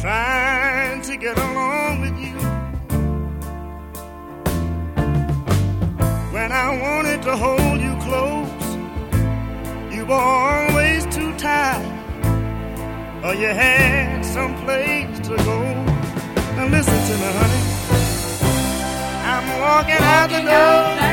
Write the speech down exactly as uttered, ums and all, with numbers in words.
trying to get along with you. When I wanted to hold you close, you were always too tired, or you had some place to go. Now listen to me, honey. I'm walking out the door.